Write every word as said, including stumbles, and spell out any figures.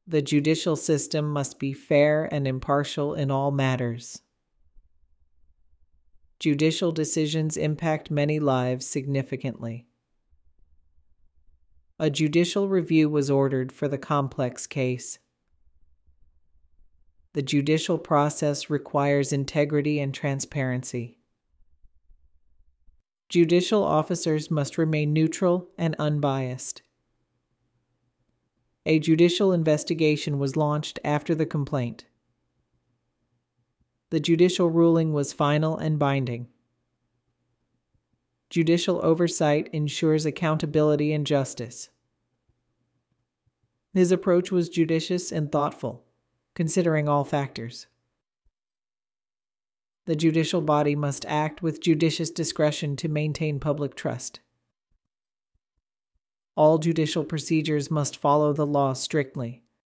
The judicial system must be fair and impartial in all matters. Judicial decisions impact many lives significantly. A judicial review was ordered for the complex case. The judicial process requires integrity and transparency. Judicial officers must remain neutral and unbiased. A judicial investigation was launched after the complaint. The judicial ruling was final and binding. Judicial oversight ensures accountability and justice. His approach was judicious and thoughtful, considering all factors. The judicial body must act with judicious discretion to maintain public trust. All judicial procedures must follow the law strictly.